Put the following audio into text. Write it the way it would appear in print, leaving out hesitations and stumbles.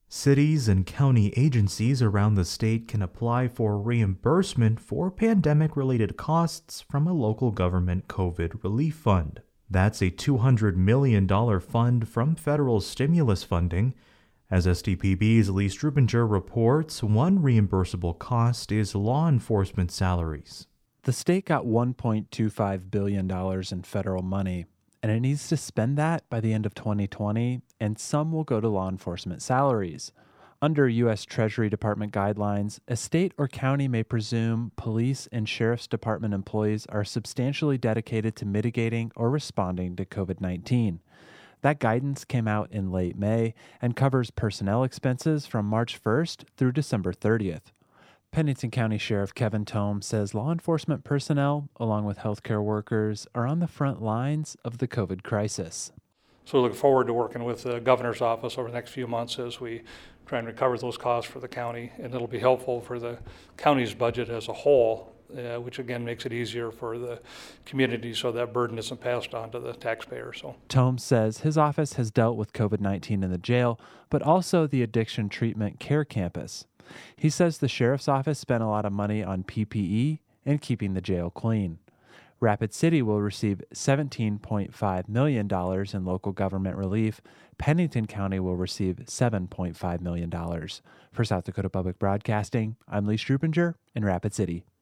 Cities and county agencies around the state can apply for reimbursement for pandemic-related costs from a local government COVID relief fund. That's a $200 million fund from federal stimulus funding. As STPB's Lee Strubinger reports, one reimbursable cost is law enforcement salaries. The state got $1.25 billion in federal money, and it needs to spend that by the end of 2020, and some will go to law enforcement salaries. Under U.S. Treasury Department guidelines, a state or county may presume police and sheriff's department employees are substantially dedicated to mitigating or responding to COVID-19. That guidance came out in late May and covers personnel expenses from March 1st through December 30th. Pennington County Sheriff Kevin Tome says law enforcement personnel, along with healthcare workers, are on the front lines of the COVID crisis. So we look forward to working with the governor's office over the next few months as we try and recover those costs for the county, and it'll be helpful for the county's budget as a whole, which again makes it easier for the community so that burden isn't passed on to the taxpayer. So Tome says his office has dealt with COVID-19 in the jail, but also the addiction treatment care campus. He says the sheriff's office spent a lot of money on PPE and keeping the jail clean. Rapid City will receive $17.5 million in local government relief. Pennington County will receive $7.5 million. For South Dakota Public Broadcasting, I'm Lee Strubinger in Rapid City.